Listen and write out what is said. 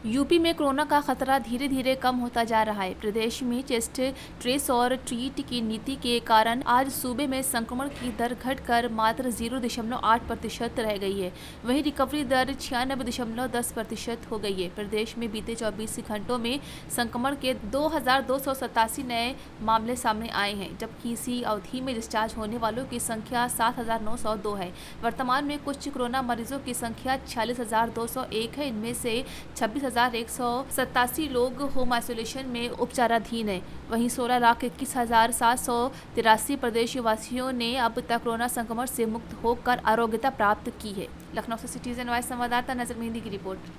UP में corona का खतरा धीरे धीरे कम होता जा रहा है। प्रदेश में टेस्ट, ट्रेस और ट्रीट की नीति के कारण आज सूबे में संक्रमण की दर घटकर मात्र 0.8% रह गई है। वहीं रिकवरी दर 96.10% हो गई है। प्रदेश में बीते 24 घंटों में संक्रमण के 2287 नए मामले सामने आए हैं, जबकि इसी अवधि में डिस्चार्ज होने वालों की संख्या 7902 है। वर्तमान में कुछ कोरोना मरीजों की संख्या 46,201 है। इनमें से 26,187 लोग होम आइसोलेशन में उपचाराधीन हैं। वहीं 16,21,783 प्रदेशवासियों ने अब तक कोरोना संक्रमण से मुक्त होकर आरोग्यता प्राप्त की है। लखनऊ से सिटीजन वाइज संवाददाता नजर मेहंदी की रिपोर्ट।